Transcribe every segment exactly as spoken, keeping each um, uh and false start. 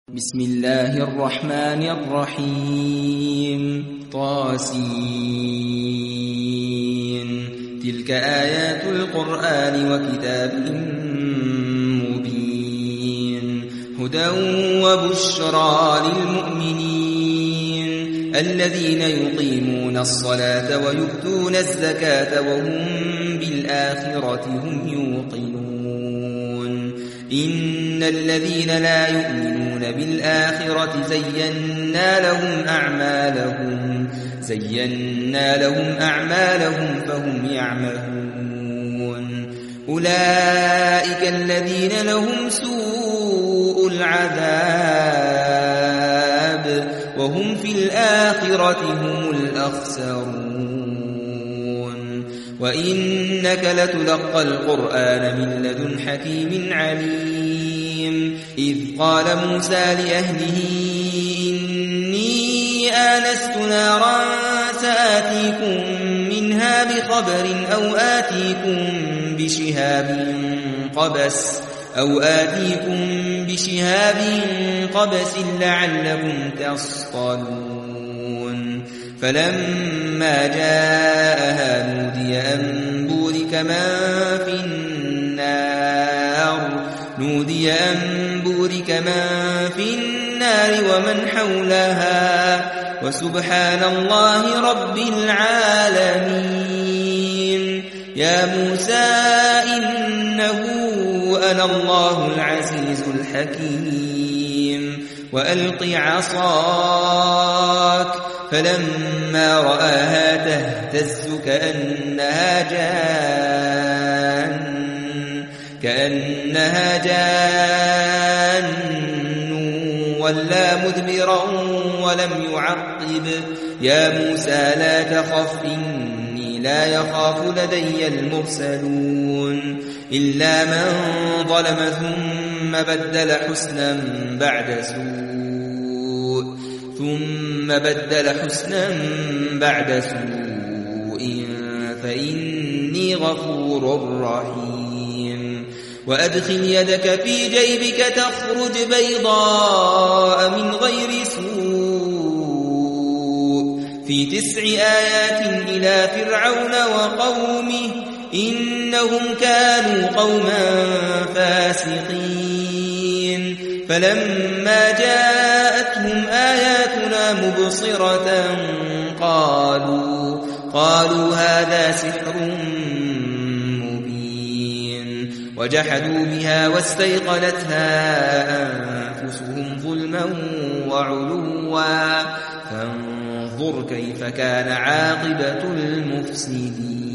بسم الله الرحمن الرحيم طاسين تلك آيات القرآن وكتاب مبين هدى وبشرى للمؤمنين الذين يقيمون الصلاة ويؤتون الزكاة وهم بالآخرة هم يوقنون إن الذين لا يؤمنون بالآخرة زينا لهم أعمالهم زينا لهم أعمالهم فهم يعمهون أولئك الذين لهم سوء العذاب وهم في الآخرة هم الأخسرون وإنك لتلقى القرآن من لدن حكيم عليم إذ قال موسى لأهله إني آنست نارا سآتيكم منها بخبر أو آتيكم بشهاب قبس أو آتيكم بشهاب قبس لعلكم تصطلون فلما جاءها نودي أن بورك من في النار نودي أن بورك من في النار ومن حولها وسبحان الله رب العالمين يا موسى إنه أنا الله العزيز الحكيم وألق عصاك فلما رآها تهتز كأنها جان كأنها جان ولا مدبرا ولم يعقب يا موسى لا تخف إني لا يخاف لدي المرسلون إلا من ظلم ثم بدل حسنا بعد سوء ثم بدل حسنا بعد سوء فإني غفور رحيم وأدخل يدك في جيبك تخرج بيضاء من غير سوء في تسع آيات إلى فرعون وقومه إنهم كانوا قوما فاسقين فلما جاءتهم آياتنا مبصرة قالوا قالوا هذا سحر مبين وجحدوا بها واستيقنتها أنفسهم ظلما وعلوا فانظر كيف كان عاقبة المفسدين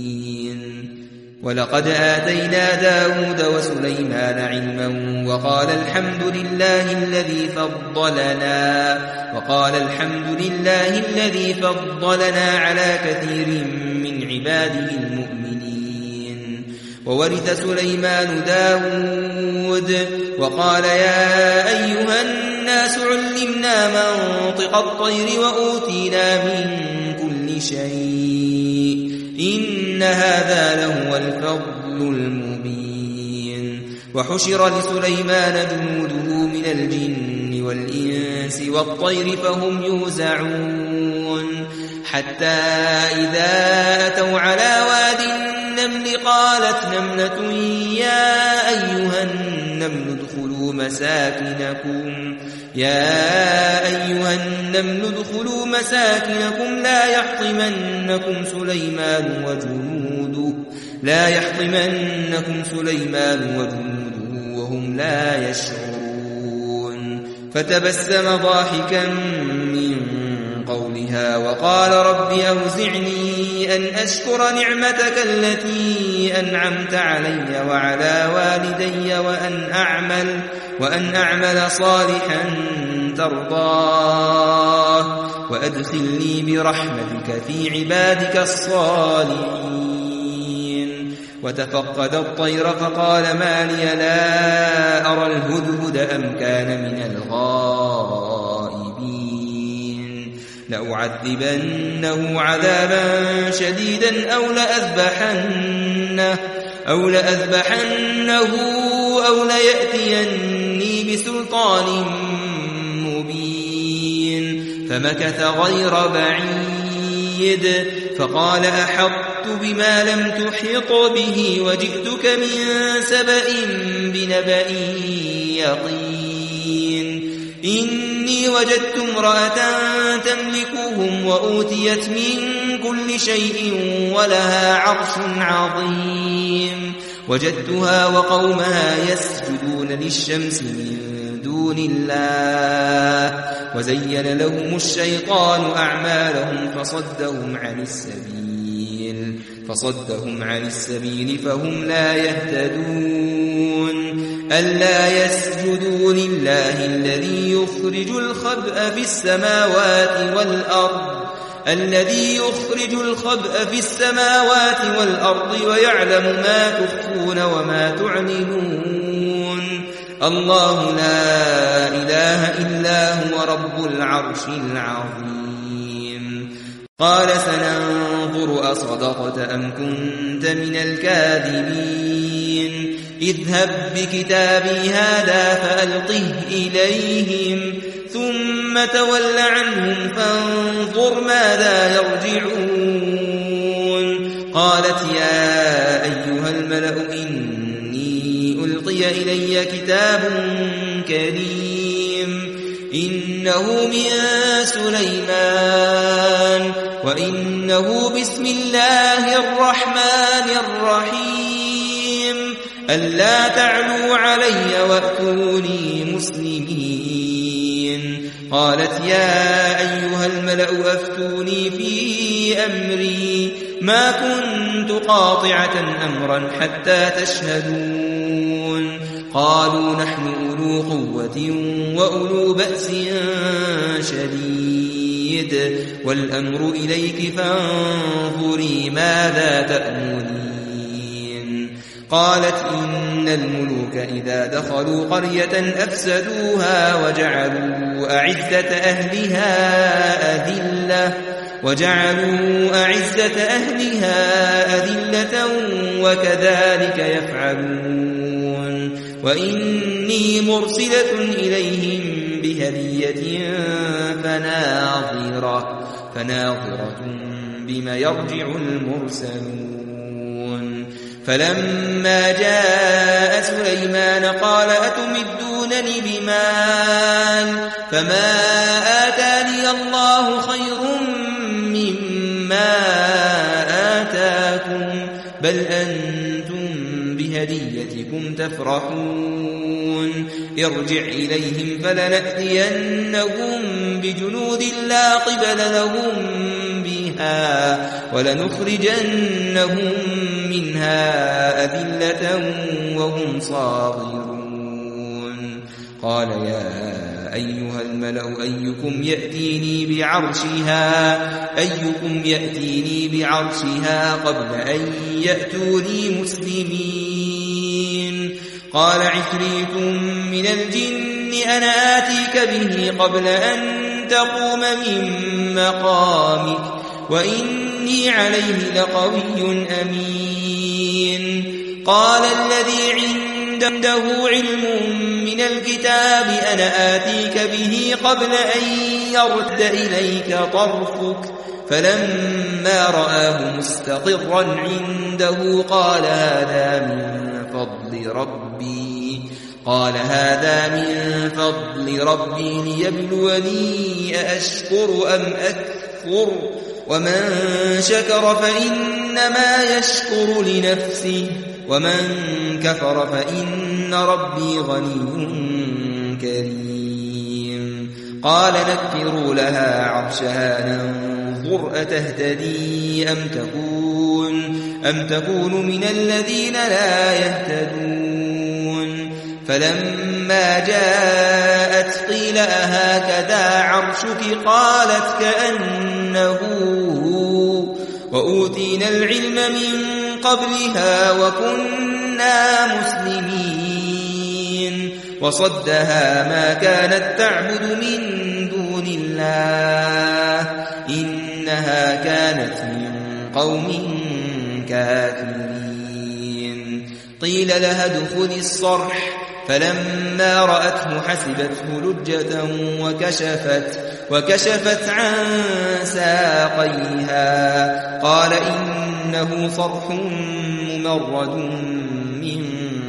ولقد آتينا داود وسليمان علما وقال الحمد لله الذي فضلنا وقال الحمد لله الذي فضلنا على كثير من عباده المؤمنين وورث سليمان داود وقال يا أيها الناس علمنا منطق الطير وأوتينا من كل شيء إن هذا لهو الفضل المبين وحشر لسليمان جنوده من الجن والإنس والطير فهم يوزعون حتى إذا أتوا على واد النمل قالت نملة يا أيها النمل ادخلوا مساكنكم يا أيها النمل ادخلوا مساكنكم لا يحطمنكم سليمان وجنوده لا يحطمنكم سليمان وجنوده وهم لا يشعرون فتبسم ضاحكا من قولها وقال رب أوزعني أن أشكر نعمتك التي أنعمت علي وعلى والدي وأن أعمل وأن أعمل صالحا ترضاه وأدخلني برحمتك في عبادك الصالحين وتفقد الطير فقال ما لي لا أرى الهدهد أم كان من الغائبين لأعذبنه عذابا شديدا أو لأذبحنه أو لأذبحنه أو ليأتيني بسلطان فمكث غير بعيد فقال أحطت بما لم تحط به وجئتك من سبأ بنبأ يقين إني وجدت امرأة تملكهم وأوتيت من كل شيء ولها عرش عظيم وجدتها وقومها يسجدون للشمس من دون الله وزين لهم الشيطان أعمالهم فصدهم عن السبيل فصدهم عن السبيل فهم لا يهتدون ألا يسجدوا لله الذي يخرج الخبأ في السماوات والأرض الذي يخرج الخبأ في السماوات والأرض ويعلم ما تخفون وما تعلنون الله لا إله إلا هو رب العرش العظيم قال سننظر أصدقت أم كنت من الكاذبين اذهب بكتابي هذا فألقه إليهم ثم تول عنهم فانظر ماذا يرجعون قالت يا أيها الملأ إني ألقي إلي كتاب كريم إنه من سليمان وإنه بسم الله الرحمن الرحيم ألا تعلوا علي وأتوني مسلمين قالت يا أيها الملأ أفتوني في أمري ما كنت قاطعة أمرا حتى تشهدون قالوا نحن أولو قوة وأولو بأس شديد والأمر إليك فانظري ماذا تأمرين قالت إن الملوك إذا دخلوا قرية أفسدوها وجعلوا أعزة أهلها أذلة وجعلوا أعزة أهلها أذلة وكذلك يفعلون وإني مرسلة إليهم بهدية فناظرة فناظرة بما يرجع المرسلون فلما جاء سليمان قال أتمدونني بمال فما آتاني الله خير مما آتاكم بل أنتم بهديتكم تفرحون ارجع إليهم فلنأتينهم بجنود لا قبل لهم بها ولنخرجنهم منها أذلة وهم صاغرون قال يا أيها الملأ أيكم يأتيني بعرشها أيكم يأتيني بعرشها قبل أن يأتوني مسلمين قال عفريت من الجن أنا آتيك به قبل أن تقوم من مقامك وإني عليه لقوي أمين قال الذي عنده علم من الكتاب أنا آتيك به قبل أن يرد إليك طرفك فلما رآه مستقرا عنده قال هذا من فضل ربي قال هذا من فضل ربي ليبلوني أأشكر أم أكفر ومن شكر فإنما يشكر لنفسه ومن كفر فإن ربي غني كريم قال نكروا لها عرشها ننظر أتهتدي أم تكون أم تكون من الذين لا يهتدون فلما جاءت قيل أهكذا عرشك قالت كأنه وأوتينا العلم من قبلها وكنا مسلمين وصدها ما كانت تعبد من دون الله إنها كانت من قوم كافرين قيل لها ادخل الصرح فلما رأته حسبته لجة وكشفت, وكشفت عن ساقيها قال إنه صرح ممرد من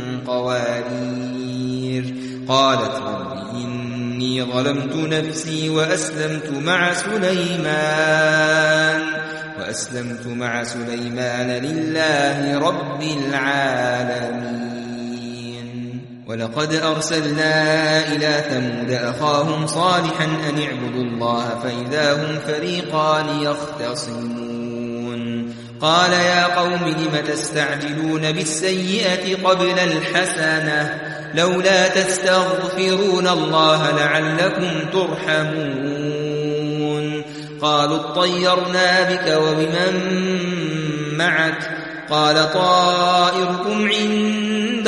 قوارير. قالت رب إني ظلمت نفسي وأسلمت مع سليمان وأسلمت مع سليمان لله رب العالمين. ولقد أرسلنا إلى ثمود أخاهم صالحا أن اعبدوا الله فإذا هم فريقان يختصمون. قال يا قوم لم تستعجلون بالسيئة قبل الحسنة لولا تستغفرون الله لعلكم ترحمون. قالوا اطيرنا بك وبمن معك قال طائركم عند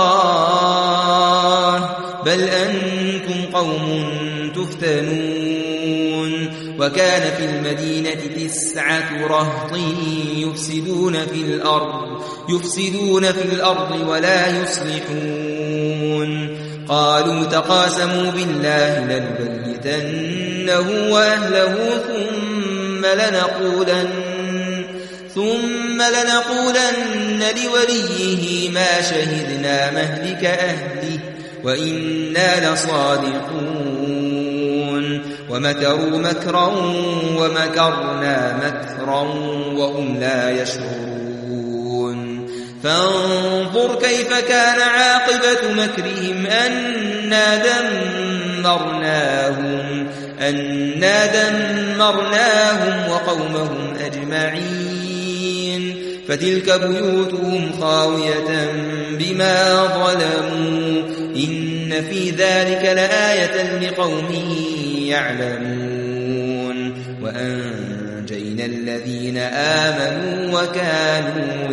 الله بل أنتم قوم تفتنون. وكان في المدينة تسعة رهط يفسدون في الأرض يفسدون في الأرض ولا يصلحون. قالوا تقاسموا بالله لنبيتنه وأهله ثم لنقولن ثم لنقولن لوليه ما شهدنا مهلك أهله وإنا لصادقون. ومكروا مكرا ومكرنا مكرا وهم لا يشعرون. فانظر كيف كان عاقبة مكرهم أنا دمرناهم, أنا دمرناهم وقومهم أجمعين. فتلك بيوتهم خاوية بما ظلموا إن في ذلك لآية لقوم يعلمون. وأنجينا الذين آمنوا وكانوا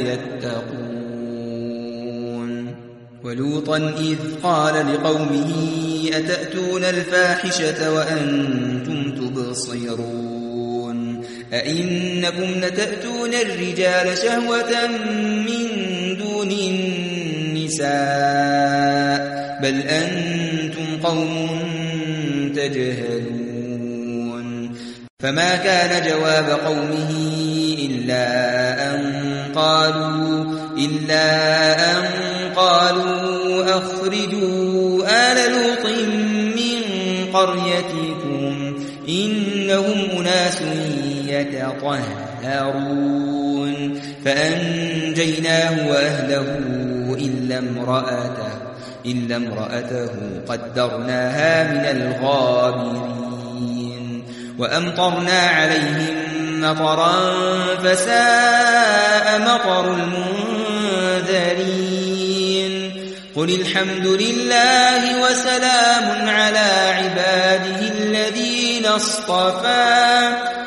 يتقون. ولوطا إذ قال لقومه أتأتون الفاحشة وأنتم تبصرون أئنكم لتأتون الرجال شهوة من دون النساء بل أنتم قوم تجهلون. فما كان جواب قومه إلا أن قالوا إلا أن قالوا أخرجوا آل لوط من قريتكم إنهم أناس يتطهرون. فأنجيناه وأهله إلا امرأته إلا امرأته قدرناها من الغابرين. وأمطرنا عليهم مطرا فساء مطر المنذرين. قل الحمد لله وسلام على عباده الذين اصطفى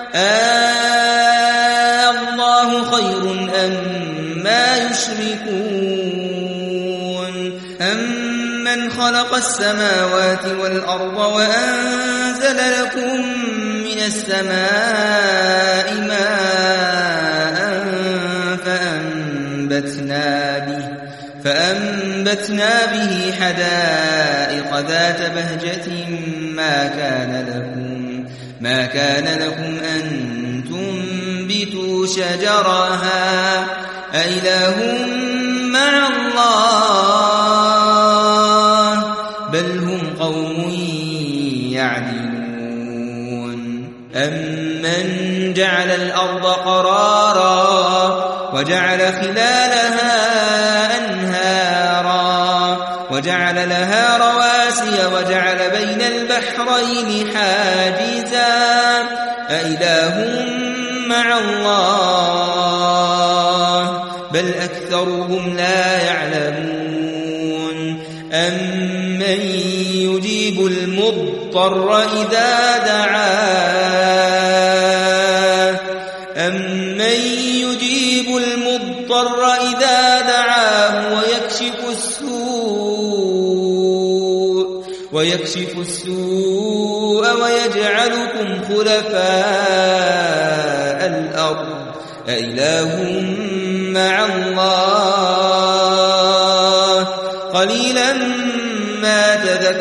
الله خير أما يشركون. أمن خلق السماوات والأرض وأنزل لكم من السماء ماء فأنبتنا به فأنبتنا به حدائق ذات بهجة ما كان لكم ما كان لكم أن تنبتوا شجرها أإله مع الله بل هم قوم يعدلون. أمن جعل الأرض قرارا وجعل خلالها أنهارا وجعل لها رواسي وجعل بين البحرين حاجزا أإله مع الله بل أكثرهم لا يعلمون. أمن يجيب المضطر إذا دعاه أمن يجيب المضطر إذا دعاه ويكشف السوء ويكشف السوء ويجعلكم خلفاء الأرض أإله مع الله قليلا ما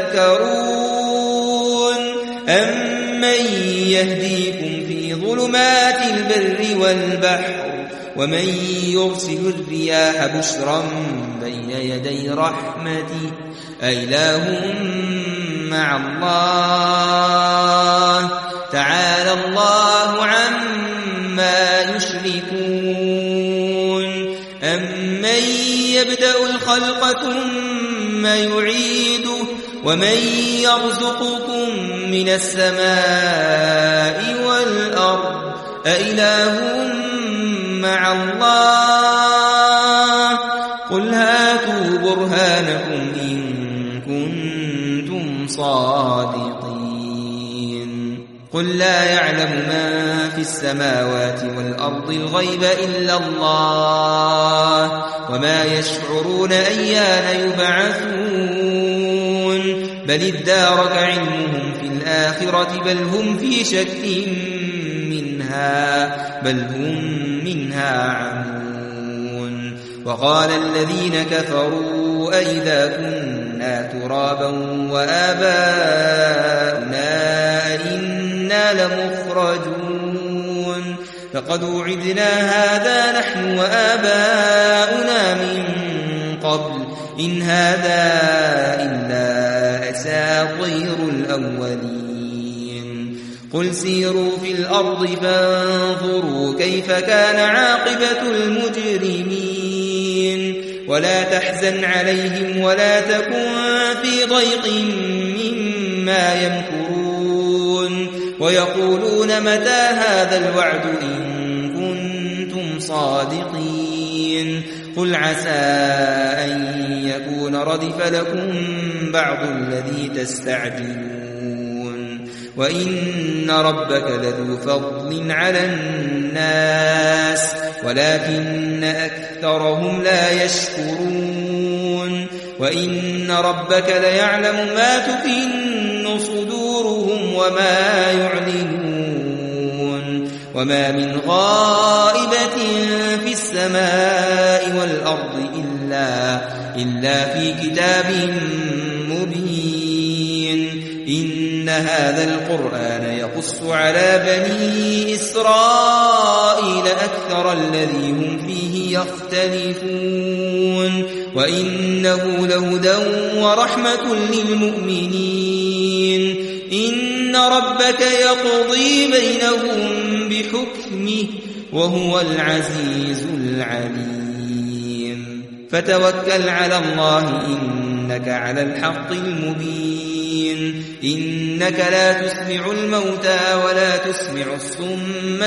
تذكرون أمن يهديكم في ظلمات البر والبحر ومن يرسل الرياح بشرا بين يدي رحمته أإله مع الله تعالى الله عما يشركون أمن يبدأ الخلق ثم يعيده ومن يرزقكم من السماء والأرض أإله مع الله قل هاتوا برهانكم إن كنتم صادقين قل لا يعلم من في السماوات والأرض الغيب إلا الله وما يشعرون أيان يبعثون بل ادارك علمهم في الآخرة بل هم في شك منها بل هم منها عمون وقال الذين كفروا أئذا كنا ترابا وآباؤنا أئنا لمخرجون لقد وعدنا هذا نحن وآباؤنا من قبل إن هذا إلا أساطير الأولين قل سيروا في الأرض فانظروا كيف كان عاقبة المجرمين ولا تحزن عليهم ولا تكن في ضيق مما يمكرون ويقولون متى هذا الوعد إن كنتم صادقين قل عسى أن يكون ردف لكم بعض الذي تستعجلون وإن ربك لذو فضل على الناس ولكن أكثرهم لا يشكرون وإن ربك ليعلم ما تكن صدورهم وما يعلنون وما من غائبة في السماء والأرض إلا, إلا في كتاب مبين إن هذا القرآن يقص على بني إسرائيل أكثر الذي هم فيه يختلفون وإنه لهدى ورحمة للمؤمنين إن ربك يقضي بينهم بحكمه وهو العزيز العليم فتوكل على الله إنك على الحق المبين إنك لا تسمع الموتى ولا تسمع الصم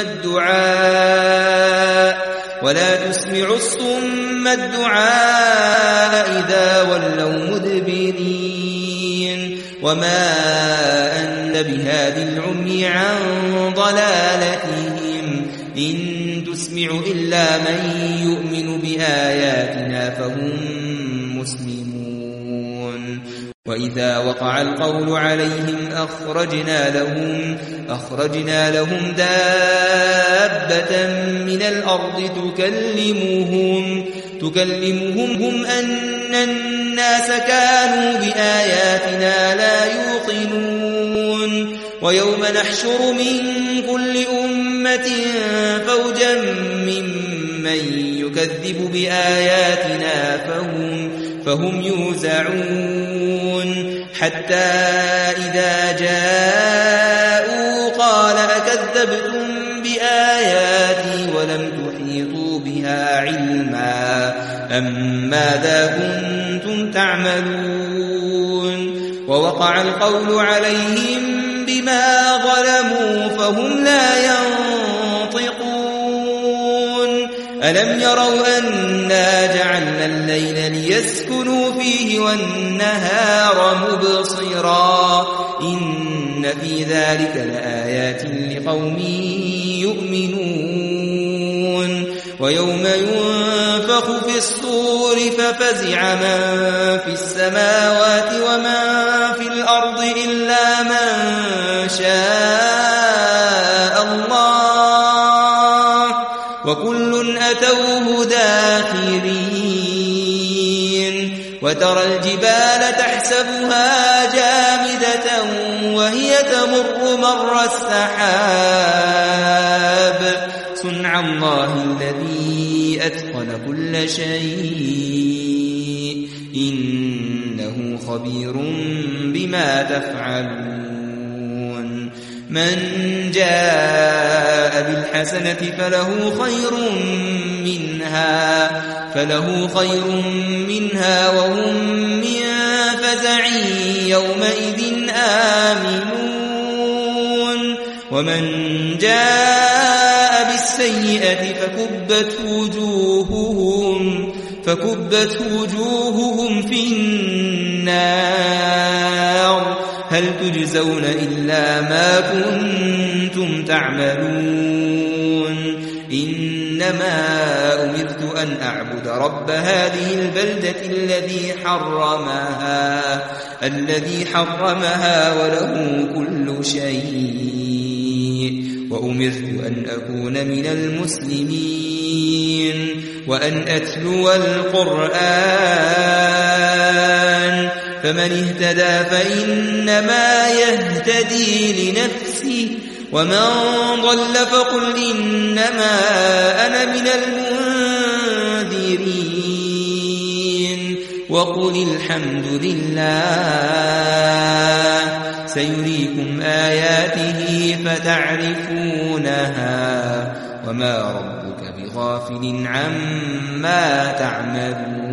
الدعاء ولا تسمع الصم الدعاء إذا ولوا مدبرين وما أنت بهادي العمي عن ضلالتهم إن تسمع إلا من يؤمن بآياتنا فهم مسلمون وإذا وقع القول عليهم أخرجنا لهم أخرجنا لهم دابة من الأرض تكلمهم تكلمهم هم أن الناس كانوا بآياتنا لا يوقنون ويوم نحشر من كل أمة فوجا ممن يكذب بآياتنا فهم, فهم يوزعون حتى إذا جاءوا قال أكذبتم بآياتي ولم تحيطوا بها علما أم ماذا كنتم تعملون ووقع القول عليهم بما ظلموا فهم لا ينطقون ألم يروا أنا جعلنا الليل ليسكنوا فيه والنهار مبصرا إن في ذلك لآيات لقوم يؤمنون ويوم ينفخ في الصور ففزع من في السماوات ومن في الأرض إلا من شاء الله وكل أتوه داخرين وترى الجبال تحسبها تحسبها جامدة وهي تمر مر السحاب صنع الله الذي أتقن كل شيء إنه خبير بما تفعلون من جاء بالحسنة فله خير منها فله خير منها وهم من فزع يومئذ آمنون ومن جاء بالسيئة فكبت وجوههم فكبت وجوههم في النار هل تجزون إلا ما كنتم تعملون إنما أمرت أن أعبد رب هذه البلدة الذي حرمها الذي حرمها وله كل شيء وأمرت أن أكون من المسلمين وأن أتلو القرآن فمن اهتدى فإنما يهتدي لنفسه ومن ضل فقل إنما أنا من المنذرين وقل الحمد لله سيريكم آياته فتعرفونها وما ربك بغافل عما تعملون